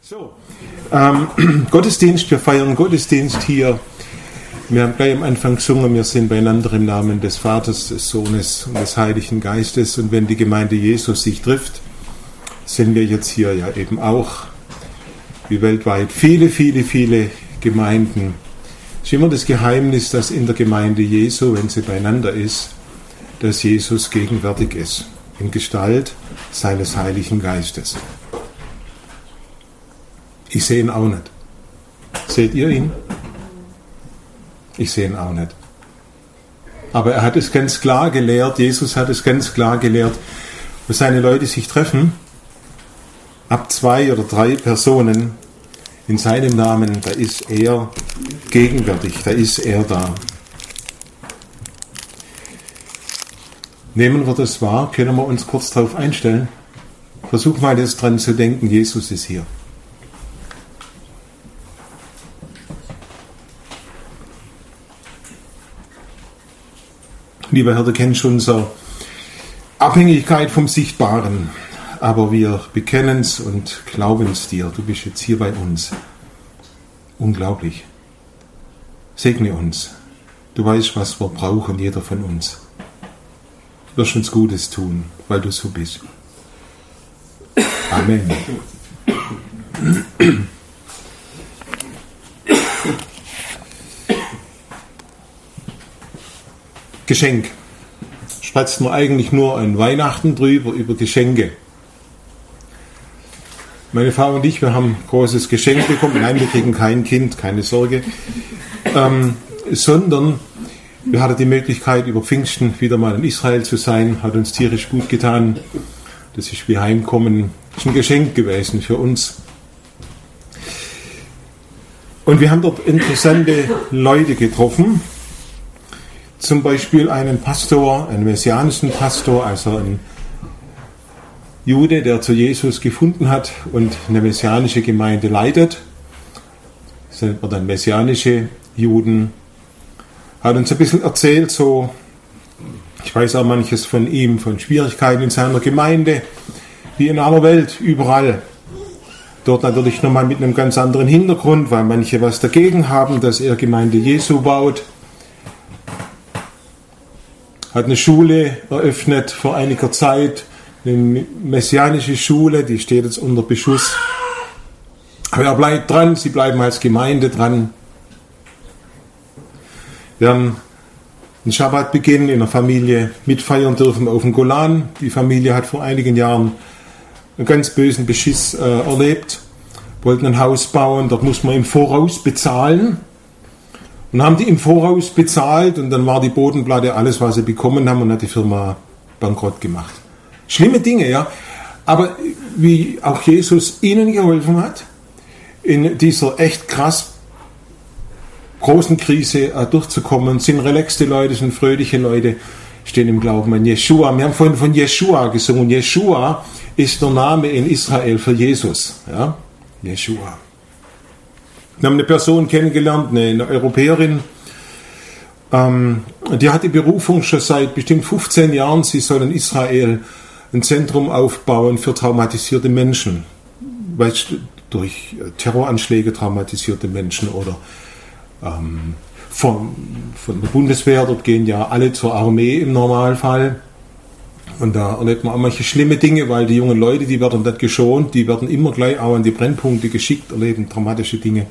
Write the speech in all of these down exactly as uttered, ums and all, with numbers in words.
So, ähm, Gottesdienst, wir feiern Gottesdienst hier. Wir haben gleich am Anfang gesungen, wir sind beieinander im Namen des Vaters, des Sohnes und des Heiligen Geistes. Und wenn die Gemeinde Jesus sich trifft, sind wir jetzt hier ja eben auch, wie weltweit, viele, viele, viele Gemeinden. Es ist immer das Geheimnis, dass in der Gemeinde Jesu, wenn sie beieinander ist, dass Jesus gegenwärtig ist, in Gestalt seines Heiligen Geistes. Ich sehe ihn auch nicht. Seht ihr ihn? Ich sehe ihn auch nicht. Aber er hat es ganz klar gelehrt, Jesus hat es ganz klar gelehrt, wo seine Leute sich treffen, ab zwei oder drei Personen in seinem Namen, da ist er gegenwärtig, da ist er da. Nehmen wir das wahr, können wir uns kurz darauf einstellen. Versuch mal jetzt dran zu denken, Jesus ist hier. Lieber Herr, du kennst unsere Abhängigkeit vom Sichtbaren, aber wir bekennen es und glauben es dir. Du bist jetzt hier bei uns. Unglaublich. Segne uns. Du weißt, was wir brauchen, jeder von uns. Du wirst uns Gutes tun, weil du so bist. Amen. Geschenk. Spatzt man eigentlich nur an Weihnachten drüber, über Geschenke. Meine Frau und ich, wir haben ein großes Geschenk bekommen. Nein, wir kriegen kein Kind, keine Sorge. Ähm, sondern wir hatten die Möglichkeit, über Pfingsten wieder mal in Israel zu sein. Hat uns tierisch gut getan. Das ist wie Heimkommen. Das ist ein Geschenk gewesen für uns. Und wir haben dort interessante Leute getroffen. Zum Beispiel einen Pastor, einen messianischen Pastor, also ein Jude, der zu Jesus gefunden hat und eine messianische Gemeinde leitet. Das nennt man dann messianische Juden. Hat uns ein bisschen erzählt, so, ich weiß auch manches von ihm, von Schwierigkeiten in seiner Gemeinde, wie in aller Welt, überall. Dort natürlich nochmal mit einem ganz anderen Hintergrund, weil manche was dagegen haben, dass er Gemeinde Jesu baut. Hat eine Schule eröffnet vor einiger Zeit, eine messianische Schule, die steht jetzt unter Beschuss. Aber er bleibt dran, sie bleiben als Gemeinde dran. Wir haben einen Schabbatbeginn in der Familie mitfeiern dürfen auf dem Golan. Die Familie hat vor einigen Jahren einen ganz bösen Beschiss äh, erlebt, wollten ein Haus bauen, dort muss man im Voraus bezahlen. Und haben die im Voraus bezahlt und dann war die Bodenplatte alles, was sie bekommen haben, und hat die Firma bankrott gemacht. Schlimme Dinge, ja. Aber wie auch Jesus ihnen geholfen hat, in dieser echt krass großen Krise äh, durchzukommen, sind relaxte Leute, sind fröhliche Leute, stehen im Glauben an Jeshua. Wir haben vorhin von Jeshua gesungen. Jeshua ist der Name in Israel für Jesus. Ja? Jeshua. Wir haben eine Person kennengelernt, eine, eine Europäerin, ähm, die hat die Berufung schon seit bestimmt fünfzehn Jahren, sie soll in Israel ein Zentrum aufbauen für traumatisierte Menschen, weißt du, durch Terroranschläge traumatisierte Menschen oder ähm, von, von der Bundeswehr, dort gehen ja alle zur Armee im Normalfall. Und da erlebt man auch manche schlimme Dinge, weil die jungen Leute, die werden nicht geschont, die werden immer gleich auch an die Brennpunkte geschickt, erleben dramatische Dinge.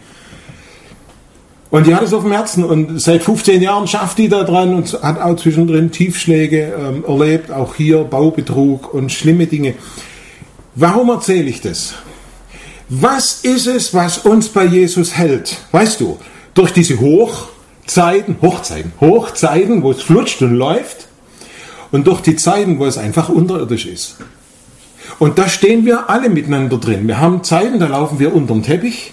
Und die hat es auf dem Herzen und seit fünfzehn Jahren schafft die da dran und hat auch zwischendrin Tiefschläge ähm, erlebt, auch hier Baubetrug und schlimme Dinge. Warum erzähle ich das? Was ist es, was uns bei Jesus hält? Weißt du, durch diese Hochzeiten, Hochzeiten, Hochzeiten, wo es flutscht und läuft, und durch die Zeiten, wo es einfach unterirdisch ist. Und da stehen wir alle miteinander drin. Wir haben Zeiten, da laufen wir unterm Teppich.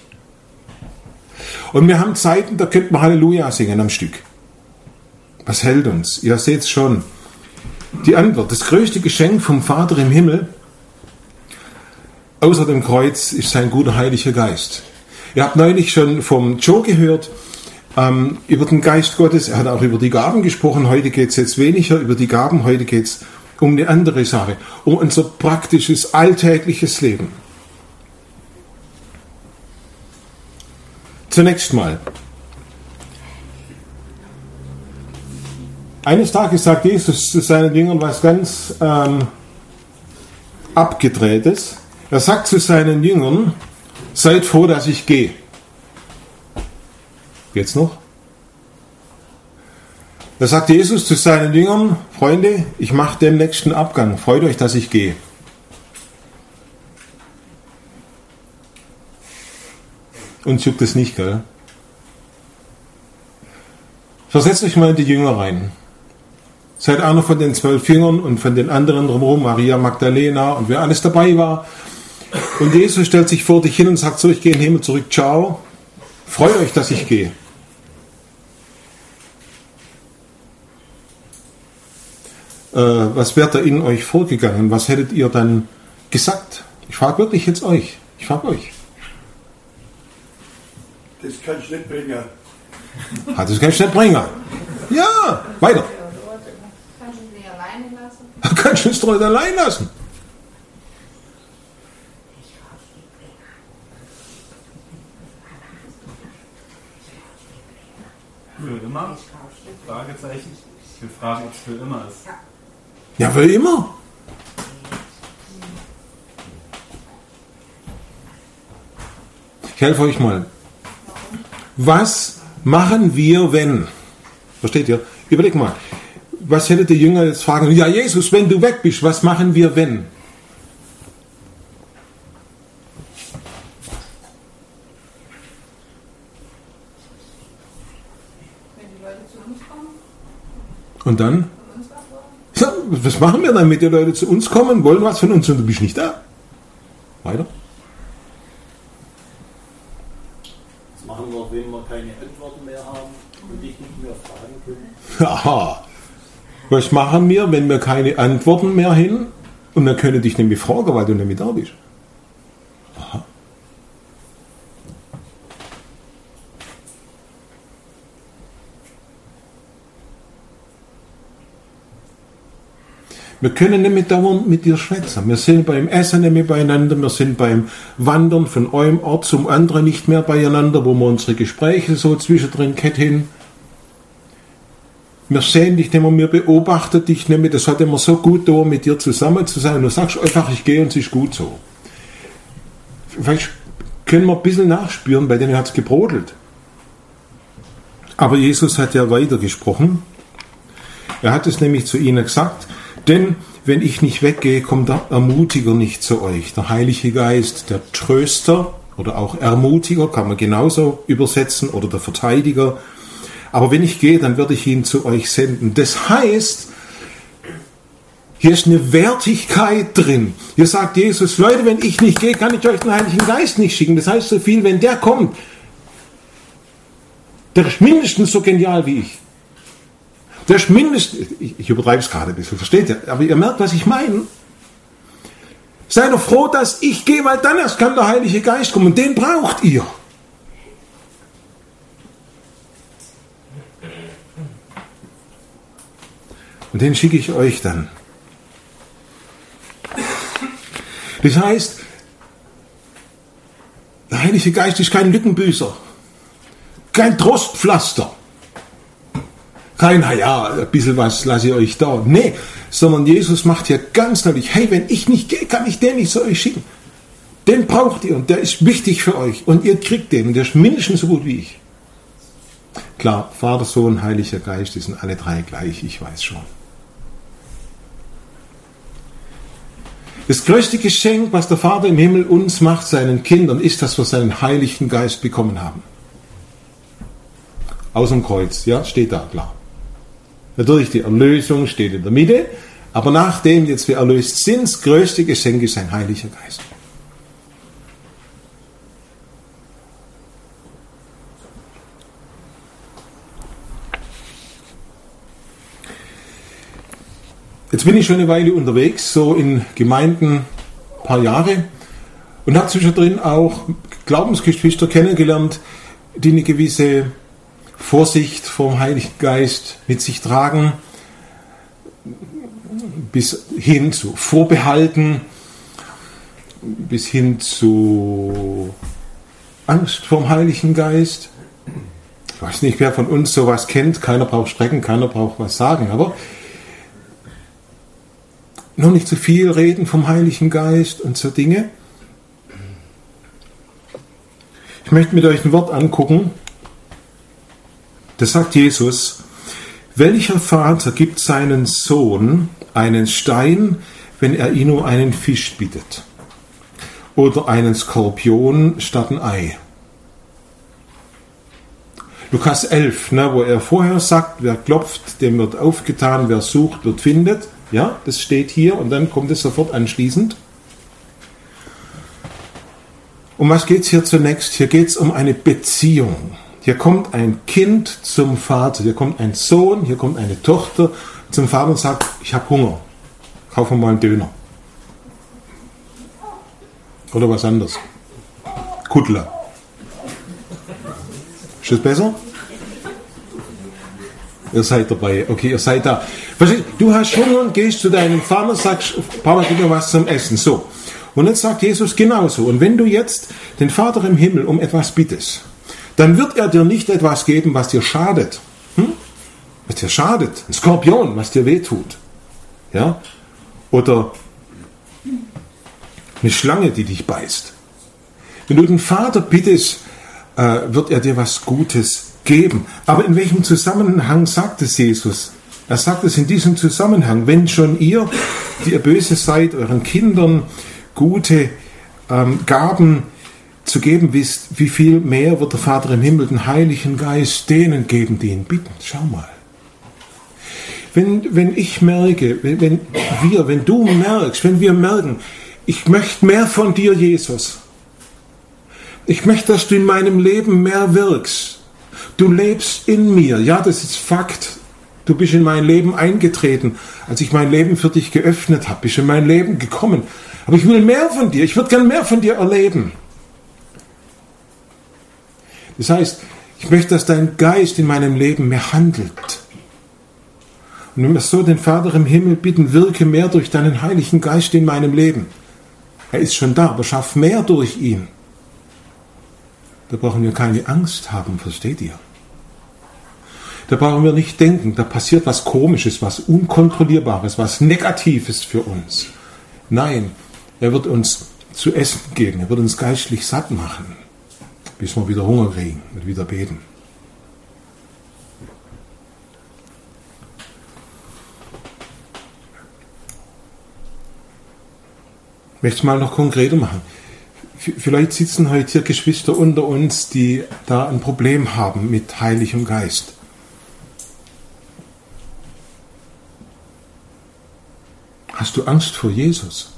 Und wir haben Zeiten, da könnte man Halleluja singen am Stück. Was hält uns? Ihr seht es schon. Die Antwort, das größte Geschenk vom Vater im Himmel, außer dem Kreuz, ist sein guter Heiliger Geist. Ihr habt neulich schon vom Joe gehört, Ähm, über den Geist Gottes. Er hat auch über die Gaben gesprochen. Heute geht es jetzt weniger über die Gaben, heute geht es um eine andere Sache, um unser praktisches, alltägliches Leben. Zunächst mal. Eines Tages sagt Jesus zu seinen Jüngern was ganz ähm, Abgedrehtes. Er sagt zu seinen Jüngern, seid froh, dass ich gehe. Geht's noch? Da sagt Jesus zu seinen Jüngern, Freunde, ich mache den nächsten Abgang. Freut euch, dass ich gehe. Uns juckt es nicht, gell? Versetzt euch mal in die Jünger rein. Seid einer von den zwölf Jüngern und von den anderen drumherum, Maria Magdalena und wer alles dabei war. Und Jesus stellt sich vor dich hin und sagt so, ich gehe in den Himmel zurück, ciao. Freut euch, dass ich gehe. Äh, was wäre da in euch vorgegangen? Was hättet ihr dann gesagt? Ich frage wirklich jetzt euch. Ich frage euch. Das kannst du nicht bringen. Ah, das kannst du nicht bringen. Ja, weiter. Kannst du sie alleine lassen? Kannst du uns doch nicht allein lassen. Für immer? Fragezeichen. Wir fragen, ob es für immer ist. Ja, für immer. Ich helfe euch mal. Was machen wir, wenn? Versteht ihr? Überleg mal. Was hätte der Jünger jetzt fragen? Ja, Jesus, wenn du weg bist, was machen wir, wenn? Wenn die Leute zu uns kommen Und dann? und uns was wollen? Ja, was machen wir dann, wenn die Leute zu uns kommen, wollen was von uns und du bist nicht da? Weiter. Was machen wir, wenn wir keine Antworten mehr haben und dich nicht mehr fragen können? Aha. Was machen wir, wenn wir keine Antworten mehr hin und wir können dich nicht mehr fragen, weil du nicht mehr da bist? Aha. Wir können nicht mehr dauernd mit dir schwätzen. Wir sind beim Essen nicht mehr beieinander, wir sind beim Wandern von einem Ort zum anderen nicht mehr beieinander, wo wir unsere Gespräche so zwischendrin ketten. Wir sehen dich nicht mehr, wir beobachten dich nicht mehr. Das hat immer so gut da, mit dir zusammen zu sein. Du sagst einfach, ich gehe und es ist gut so. Vielleicht können wir ein bisschen nachspüren, bei denen hat es gebrodelt. Aber Jesus hat ja weitergesprochen. Er hat es nämlich zu ihnen gesagt, denn wenn ich nicht weggehe, kommt der Ermutiger nicht zu euch. Der Heilige Geist, der Tröster oder auch Ermutiger, kann man genauso übersetzen, oder der Verteidiger. Aber wenn ich gehe, dann werde ich ihn zu euch senden. Das heißt, hier ist eine Wertigkeit drin. Hier sagt Jesus, Leute, wenn ich nicht gehe, kann ich euch den Heiligen Geist nicht schicken. Das heißt so viel, wenn der kommt, der ist mindestens so genial wie ich. Der ist mindestens, ich, ich übertreibe es gerade ein bisschen, versteht ihr? Aber ihr merkt, was ich meine. Seid doch froh, dass ich gehe, weil dann erst kann der Heilige Geist kommen. Und den braucht ihr. Und den schicke ich euch dann. Das heißt, der Heilige Geist ist kein Lückenbüßer, kein Trostpflaster, kein, naja, ein bisschen was lasse ich euch da. Nee, sondern Jesus macht hier ganz deutlich, hey, wenn ich nicht gehe, kann ich den nicht zu euch schicken. Den braucht ihr und der ist wichtig für euch und ihr kriegt den und der ist mindestens so gut wie ich. Klar, Vater, Sohn, Heiliger Geist, die sind alle drei gleich, ich weiß schon. Das größte Geschenk, was der Vater im Himmel uns macht, seinen Kindern, ist, dass wir seinen Heiligen Geist bekommen haben. Aus dem Kreuz, ja, steht da, klar. Natürlich, die Erlösung steht in der Mitte, aber nachdem jetzt wir erlöst sind, das größte Geschenk ist sein Heiliger Geist. Jetzt bin ich schon eine Weile unterwegs, so in Gemeinden, ein paar Jahre, und habe zwischendrin auch Glaubensgeschwister kennengelernt, die eine gewisse Vorsicht vom Heiligen Geist mit sich tragen, bis hin zu Vorbehalten, bis hin zu Angst vor dem Heiligen Geist? Ich weiß nicht, wer von uns sowas kennt. Keiner braucht strecken, keiner braucht was sagen. Aber noch nicht zu viel reden vom Heiligen Geist und so Dinge. Ich möchte mit euch ein Wort angucken. Das sagt Jesus. Welcher Vater gibt seinen Sohn einen Stein, wenn er ihn um einen Fisch bittet? Oder einen Skorpion statt ein Ei? Lukas elf, ne, wo er vorher sagt, wer klopft, dem wird aufgetan, wer sucht, wird findet. Ja, das steht hier und dann kommt es sofort anschließend. Um was geht es hier zunächst? Hier geht es um eine Beziehung. Hier kommt ein Kind zum Vater, hier kommt ein Sohn, hier kommt eine Tochter zum Vater und sagt, ich habe Hunger, kauf mir mal einen Döner. Oder was anderes. Kuttler. Ist das besser? Ihr seid dabei, okay, ihr seid da. Du hast Hunger und gehst zu deinem Vater und sagst, Papa, gib mir was zum Essen. So. Und jetzt sagt Jesus genauso. Und wenn du jetzt den Vater im Himmel um etwas bittest, dann wird er dir nicht etwas geben, was dir schadet. Hm? Was dir schadet. Ein Skorpion, was dir wehtut. Ja? Oder eine Schlange, die dich beißt. Wenn du den Vater bittest, äh, wird er dir was Gutes geben. Aber in welchem Zusammenhang sagt es Jesus? Er sagt es in diesem Zusammenhang. Wenn schon ihr, die ihr böse seid, euren Kindern gute ähm, Gaben zu geben wisst, wie viel mehr wird der Vater im Himmel den Heiligen Geist denen geben, die ihn bitten. Schau mal. Wenn, wenn ich merke, wenn, wenn wir, wenn du merkst, wenn wir merken, ich möchte mehr von dir, Jesus. Ich möchte, dass du in meinem Leben mehr wirkst. Du lebst in mir. Ja, das ist Fakt. Du bist in mein Leben eingetreten. Als ich mein Leben für dich geöffnet habe, bist du in mein Leben gekommen. Aber ich will mehr von dir. Ich würde gern mehr von dir erleben. Das heißt, ich möchte, dass dein Geist in meinem Leben mehr handelt. Und wenn wir so den Vater im Himmel bitten, wirke mehr durch deinen Heiligen Geist in meinem Leben. Er ist schon da, aber schaff mehr durch ihn. Da brauchen wir keine Angst haben, versteht ihr? Da brauchen wir nicht denken, da passiert was Komisches, was Unkontrollierbares, was Negatives für uns. Nein, er wird uns zu essen geben, er wird uns geistlich satt machen, bis wir wieder Hunger kriegen und wieder beten. Ich möchte es mal noch konkreter machen. Vielleicht sitzen heute hier Geschwister unter uns, die da ein Problem haben mit Heiligem Geist. Hast du Angst vor Jesus?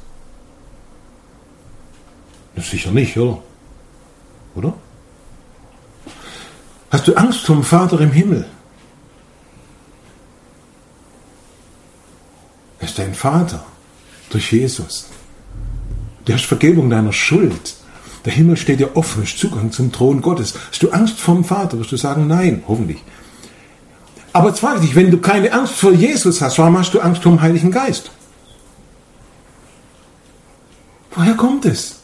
Das sicher nicht, oder? Oder? Hast du Angst vor dem Vater im Himmel? Er ist dein Vater durch Jesus. Du hast Vergebung deiner Schuld. Der Himmel steht dir offen, hast Zugang zum Thron Gottes. Hast du Angst vor dem Vater? Wirst du sagen, nein, hoffentlich. Aber jetzt frage ich dich, wenn du keine Angst vor Jesus hast, warum hast du Angst vor dem Heiligen Geist? Woher kommt es?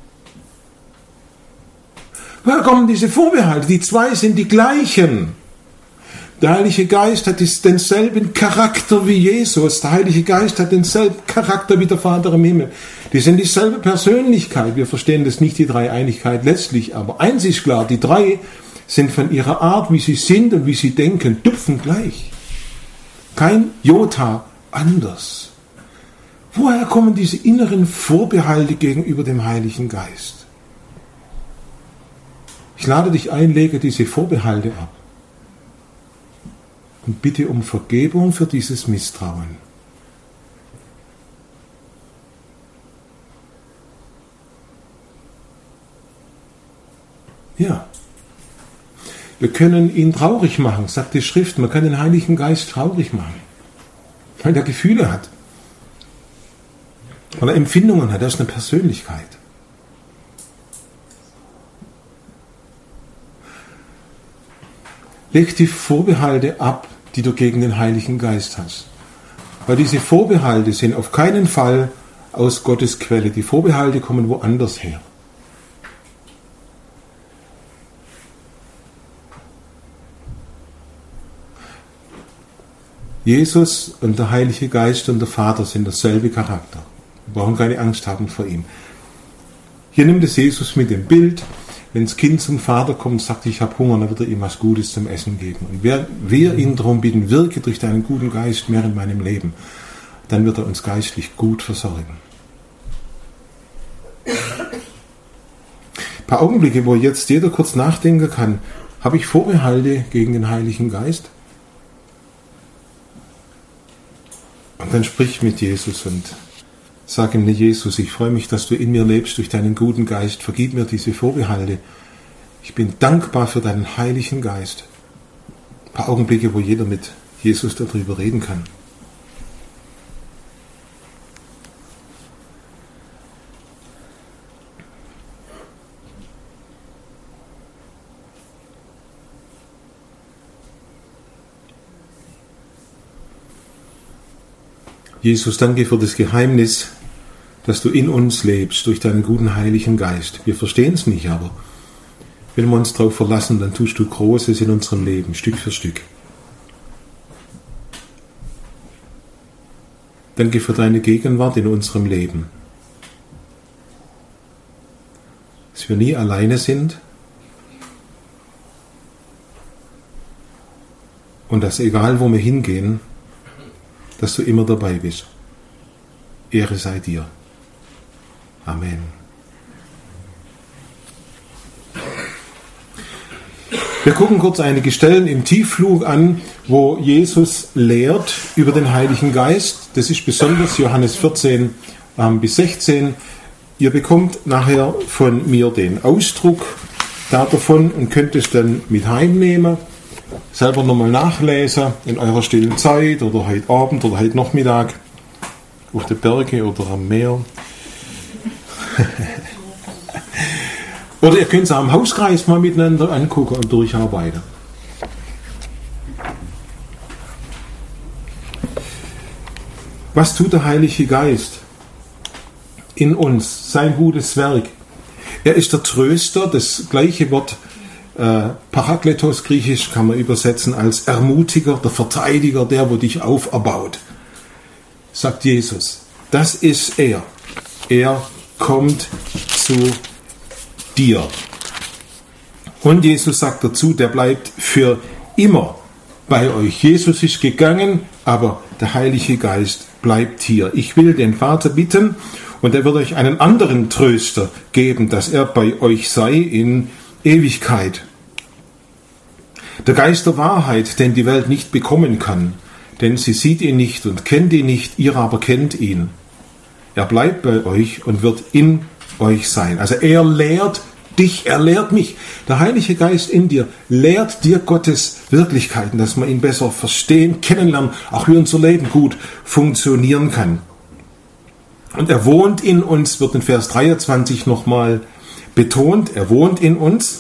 Woher kommen diese Vorbehalte? Die zwei sind die gleichen. Der Heilige Geist hat denselben Charakter wie Jesus. Der Heilige Geist hat denselben Charakter wie der Vater im Himmel. Die sind dieselbe Persönlichkeit. Wir verstehen das nicht, die Dreieinigkeit letztlich. Aber eins ist klar, die drei sind von ihrer Art, wie sie sind und wie sie denken, tupfen gleich. Kein Jota anders. Woher kommen diese inneren Vorbehalte gegenüber dem Heiligen Geist? Ich lade dich ein, lege diese Vorbehalte ab. Und bitte um Vergebung für dieses Misstrauen. Ja. Wir können ihn traurig machen, sagt die Schrift. Man kann den Heiligen Geist traurig machen, weil er Gefühle hat, weil er Empfindungen hat. Er ist eine Persönlichkeit. Leg die Vorbehalte ab, die du gegen den Heiligen Geist hast. Weil diese Vorbehalte sind auf keinen Fall aus Gottes Quelle. Die Vorbehalte kommen woanders her. Jesus und der Heilige Geist und der Vater sind derselbe Charakter. Wir brauchen keine Angst haben vor ihm. Hier nimmt es Jesus mit dem Bild, wenn das Kind zum Vater kommt und sagt, ich habe Hunger, dann wird er ihm was Gutes zum Essen geben. Und wir, wir ihn darum bitten, wirke durch deinen guten Geist mehr in meinem Leben, dann wird er uns geistlich gut versorgen. Ein paar Augenblicke, wo jetzt jeder kurz nachdenken kann, habe ich Vorbehalte gegen den Heiligen Geist? Und dann sprich mit Jesus und sag ihm, Jesus, ich freue mich, dass du in mir lebst durch deinen guten Geist. Vergib mir diese Vorbehalte. Ich bin dankbar für deinen Heiligen Geist. Ein paar Augenblicke, wo jeder mit Jesus darüber reden kann. Jesus, danke für das Geheimnis, dass du in uns lebst, durch deinen guten Heiligen Geist. Wir verstehen es nicht, aber wenn wir uns darauf verlassen, dann tust du Großes in unserem Leben, Stück für Stück. Danke für deine Gegenwart in unserem Leben. Dass wir nie alleine sind und dass egal wo wir hingehen, dass du immer dabei bist. Ehre sei dir. Amen. Wir gucken kurz einige Stellen im Tiefflug an, wo Jesus lehrt über den Heiligen Geist. Das ist besonders Johannes vierzehn ähm, bis sechzehn. Ihr bekommt nachher von mir den Ausdruck davon und könnt es dann mit heimnehmen. Selber nochmal nachlesen in eurer stillen Zeit oder heute Abend oder heute Nachmittag auf den Bergen oder am Meer. Oder ihr könnt es auch im Hauskreis mal miteinander angucken und durcharbeiten. Was tut der Heilige Geist in uns? Sein gutes Werk. Er ist der Tröster, das gleiche Wort Äh, Parakletos, griechisch kann man übersetzen als Ermutiger, der Verteidiger, der, wo dich auferbaut. Sagt Jesus, das ist er. Er kommt zu dir. Und Jesus sagt dazu, der bleibt für immer bei euch. Jesus ist gegangen, aber der Heilige Geist bleibt hier. Ich will den Vater bitten und er wird euch einen anderen Tröster geben, dass er bei euch sei in Ewigkeit. Der Geist der Wahrheit, den die Welt nicht bekommen kann, denn sie sieht ihn nicht und kennt ihn nicht, ihr aber kennt ihn. Er bleibt bei euch und wird in euch sein. Also er lehrt dich, er lehrt mich. Der Heilige Geist in dir lehrt dir Gottes Wirklichkeiten, dass man ihn besser verstehen, kennenlernen, auch wie unser Leben gut funktionieren kann. Und er wohnt in uns, wird in Vers dreiundzwanzig nochmal betont, er wohnt in uns.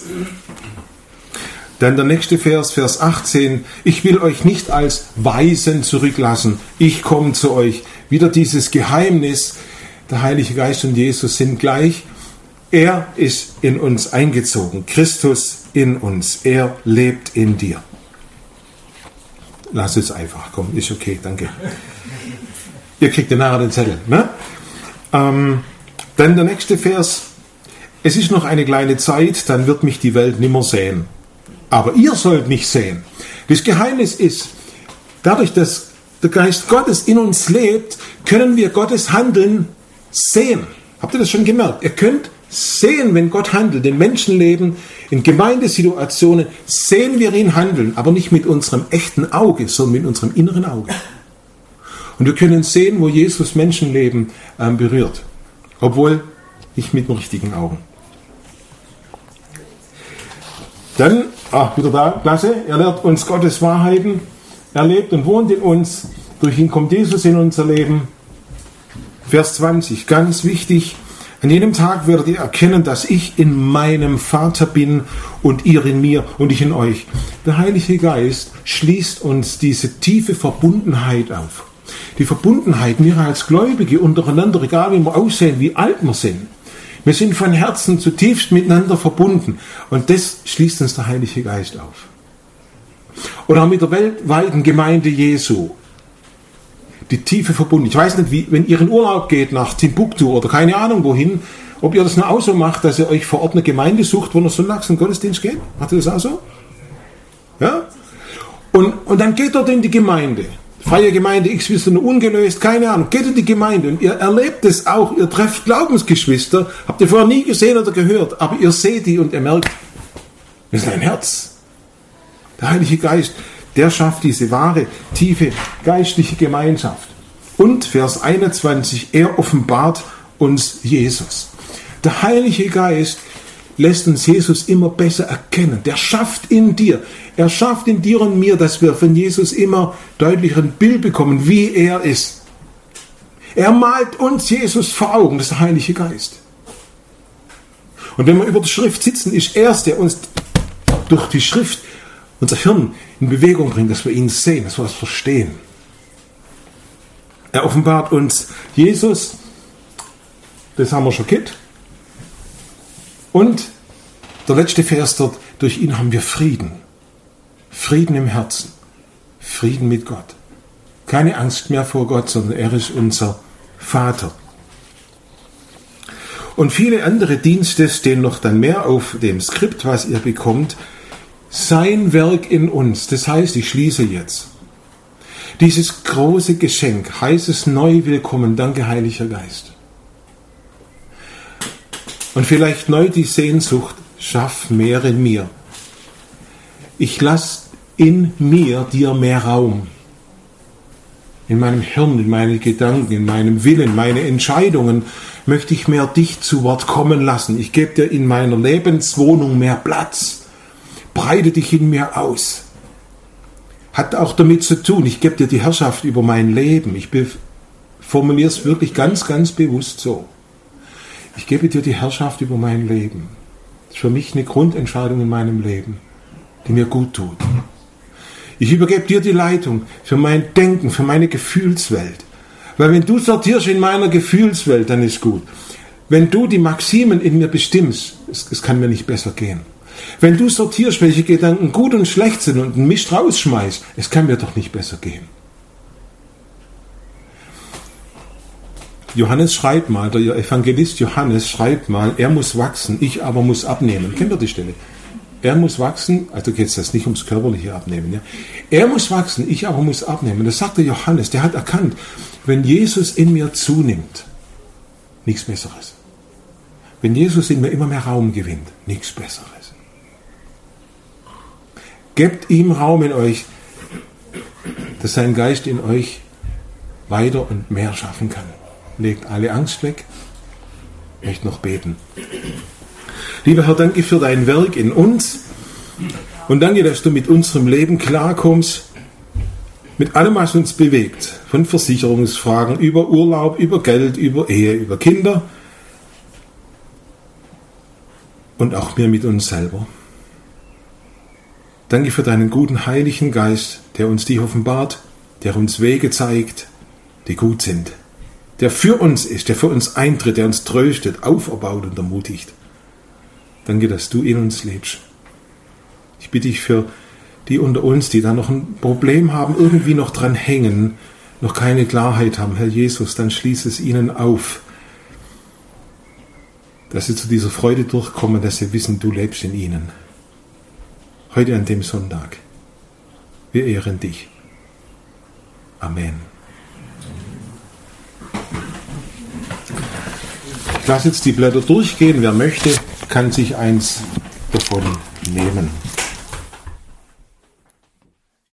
Dann der nächste Vers, Vers achtzehn, ich will euch nicht als Waisen zurücklassen, ich komme zu euch. Wieder dieses Geheimnis, der Heilige Geist und Jesus sind gleich. Er ist in uns eingezogen, Christus in uns, er lebt in dir. Lass es einfach, komm, ist okay, danke. Ihr kriegt ja nachher den Zettel. Ne? Ähm, dann der nächste Vers, es ist noch eine kleine Zeit, dann wird mich die Welt nimmer sehen. Aber ihr sollt mich sehen. Das Geheimnis ist, dadurch, dass der Geist Gottes in uns lebt, können wir Gottes Handeln sehen. Habt ihr das schon gemerkt? Ihr könnt sehen, wenn Gott handelt. In Menschenleben, in Gemeindesituationen sehen wir ihn handeln, aber nicht mit unserem echten Auge, sondern mit unserem inneren Auge. Und wir können sehen, wo Jesus Menschenleben ähm, berührt. Obwohl nicht mit den richtigen Augen. Dann, ach, wieder da, klasse, er lehrt uns Gottes Wahrheiten, er lebt und wohnt in uns, durch ihn kommt Jesus in unser Leben. Vers zwanzig, ganz wichtig, an jenem Tag werdet ihr erkennen, dass ich in meinem Vater bin und ihr in mir und ich in euch. Der Heilige Geist schließt uns diese tiefe Verbundenheit auf. Die Verbundenheit, wir als Gläubige untereinander, egal wie wir aussehen, wie alt wir sind. Wir sind von Herzen zutiefst miteinander verbunden. Und das schließt uns der Heilige Geist auf. Oder auch mit der weltweiten Gemeinde Jesu. die tiefe Verbundenheit. Ich weiß nicht, wie, wenn ihr in Urlaub geht nach Timbuktu oder keine Ahnung wohin, ob ihr das nur auch so macht, dass ihr euch vor Ort eine Gemeinde sucht, wo ihr sonntags in den Gottesdienst geht. Macht ihr das auch so? Ja? Und, und dann geht dort in die Gemeinde. Freie Gemeinde X, wisst ihr, ungelöst, keine Ahnung. Geht in die Gemeinde und ihr erlebt es auch, ihr trefft Glaubensgeschwister, habt ihr vorher nie gesehen oder gehört, aber ihr seht die und ihr merkt, das ist ein Herz. Der Heilige Geist, der schafft diese wahre, tiefe, geistliche Gemeinschaft. Und Vers einundzwanzig, er offenbart uns Jesus. Der Heilige Geist lässt uns Jesus immer besser erkennen. Der schafft in dir, er schafft in dir und mir, dass wir von Jesus immer deutlicher ein Bild bekommen, wie er ist. Er malt uns Jesus vor Augen, das ist der Heilige Geist. Und wenn wir über die Schrift sitzen, ist er es, der uns durch die Schrift unser Hirn in Bewegung bringt, dass wir ihn sehen, dass wir es verstehen. Er offenbart uns Jesus, das haben wir schon gehört. Und der letzte Vers dort, durch ihn haben wir Frieden. Frieden im Herzen. Frieden mit Gott. Keine Angst mehr vor Gott, sondern er ist unser Vater. Und viele andere Dienste stehen noch dann mehr auf dem Skript, was ihr bekommt. Sein Werk in uns. Das heißt, ich schließe jetzt. Dieses große Geschenk, heißes neu willkommen, danke Heiliger Geist. Und vielleicht neu die Sehnsucht, schaff mehr in mir. Ich lasse in mir dir mehr Raum. In meinem Hirn, in meinen Gedanken, in meinem Willen, meine Entscheidungen möchte ich mehr dich zu Wort kommen lassen. Ich gebe dir in meiner Lebenswohnung mehr Platz. Breite dich in mir aus. Hat auch damit zu tun, ich gebe dir die Herrschaft über mein Leben. Ich formuliere es wirklich ganz, ganz bewusst so. Ich gebe dir die Herrschaft über mein Leben. Das ist für mich eine Grundentscheidung in meinem Leben, die mir gut tut. Ich übergebe dir die Leitung für mein Denken, für meine Gefühlswelt. Weil wenn du sortierst in meiner Gefühlswelt, dann ist gut. Wenn du die Maximen in mir bestimmst, es, es kann mir nicht besser gehen. Wenn du sortierst, welche Gedanken gut und schlecht sind und einen Mist rausschmeißt, es kann mir doch nicht besser gehen. Johannes schreibt mal, der Evangelist Johannes schreibt mal, er muss wachsen, ich aber muss abnehmen. Kennt ihr die Stelle? Er muss wachsen, also geht es jetzt nicht ums körperliche Abnehmen. Ja? Er muss wachsen, ich aber muss abnehmen. Das sagt der Johannes, der hat erkannt, wenn Jesus in mir zunimmt, nichts Besseres. Wenn Jesus in mir immer mehr Raum gewinnt, nichts Besseres. Gebt ihm Raum in euch, dass sein Geist in euch weiter und mehr schaffen kann. Legt alle Angst weg. Ich möchte noch beten. Lieber Herr, danke für dein Werk in uns und danke, dass du mit unserem Leben klarkommst, mit allem, was uns bewegt, von Versicherungsfragen über Urlaub, über Geld, über Ehe, über Kinder und auch mir mit uns selber. Danke für deinen guten Heiligen Geist, der uns die offenbart, der uns Wege zeigt, die gut sind, der für uns ist, der für uns eintritt, der uns tröstet, auferbaut und ermutigt. Danke, dass du in uns lebst. Ich bitte dich für die unter uns, die da noch ein Problem haben, irgendwie noch dran hängen, noch keine Klarheit haben. Herr Jesus, dann schließ es ihnen auf, dass sie zu dieser Freude durchkommen, dass sie wissen, du lebst in ihnen. Heute an dem Sonntag. Wir ehren dich. Amen. Ich lasse jetzt die Blätter durchgehen. Wer möchte, kann sich eins davon nehmen.